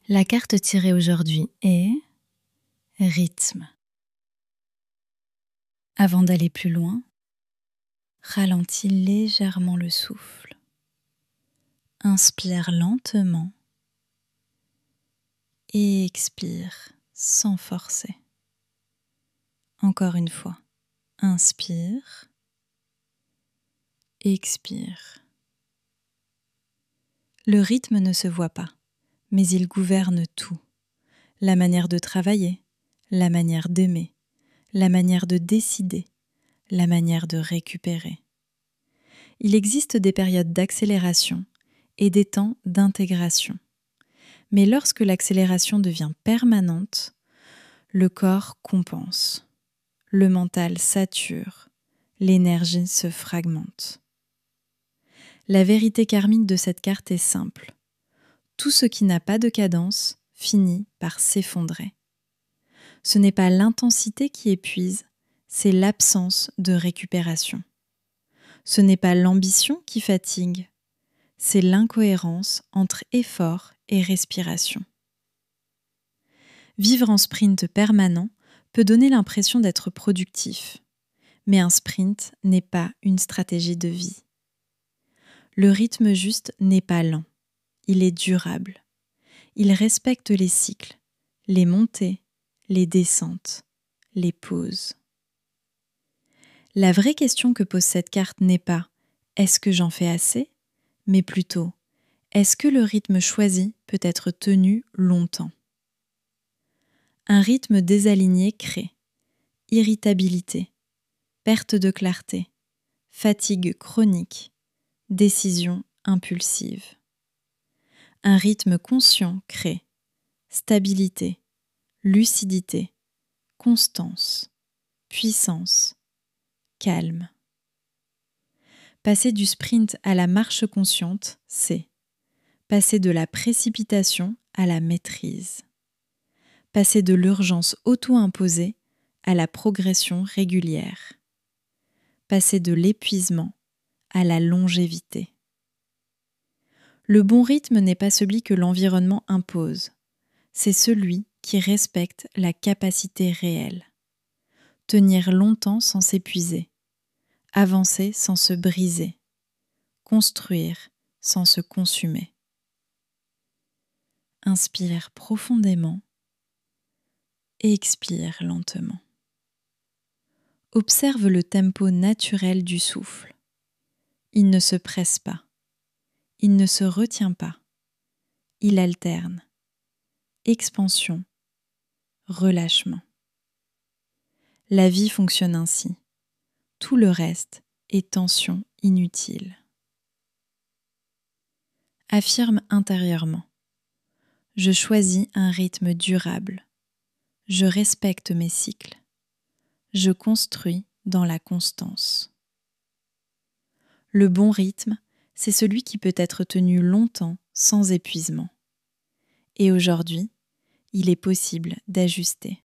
La carte tirée aujourd'hui est rythme. Avant d'aller plus loin, ralentis légèrement le souffle. Inspire lentement et expire sans forcer. Encore une fois, inspire, expire. Le rythme ne se voit pas, mais il gouverne tout. La manière de travailler, la manière d'aimer, la manière de décider, la manière de récupérer. Il existe des périodes d'accélération et des temps d'intégration. Mais lorsque l'accélération devient permanente, le corps compense, le mental sature, l'énergie se fragmente. La vérité karmique de cette carte est simple. Tout ce qui n'a pas de cadence finit par s'effondrer. Ce n'est pas l'intensité qui épuise, c'est l'absence de récupération. Ce n'est pas l'ambition qui fatigue, c'est l'incohérence entre effort et respiration. Vivre en sprint permanent peut donner l'impression d'être productif, mais un sprint n'est pas une stratégie de vie. Le rythme juste n'est pas lent, il est durable. Il respecte les cycles, les montées, les descentes, les pauses. La vraie question que pose cette carte n'est pas « est-ce que j'en fais assez ?», mais plutôt « est-ce que le rythme choisi peut être tenu longtemps ?» Un rythme désaligné crée irritabilité, perte de clarté, fatigue chronique, décision impulsive. Un rythme conscient crée stabilité, lucidité, constance, puissance, calme. Passer du sprint à la marche consciente, c'est passer de la précipitation à la maîtrise. Passer de l'urgence auto-imposée à la progression régulière. Passer de l'épuisement à la longévité. Le bon rythme n'est pas celui que l'environnement impose, c'est celui qui respecte la capacité réelle. Tenir longtemps sans s'épuiser, avancer sans se briser, construire sans se consumer. Inspire profondément et expire lentement. Observe le tempo naturel du souffle. Il ne se presse pas, il ne se retient pas, il alterne. Expansion, relâchement. La vie fonctionne ainsi. Tout le reste est tension inutile. Affirme intérieurement. Je choisis un rythme durable. Je respecte mes cycles. Je construis dans la constance. Le bon rythme, c'est celui qui peut être tenu longtemps sans épuisement. Et aujourd'hui, il est possible d'ajuster.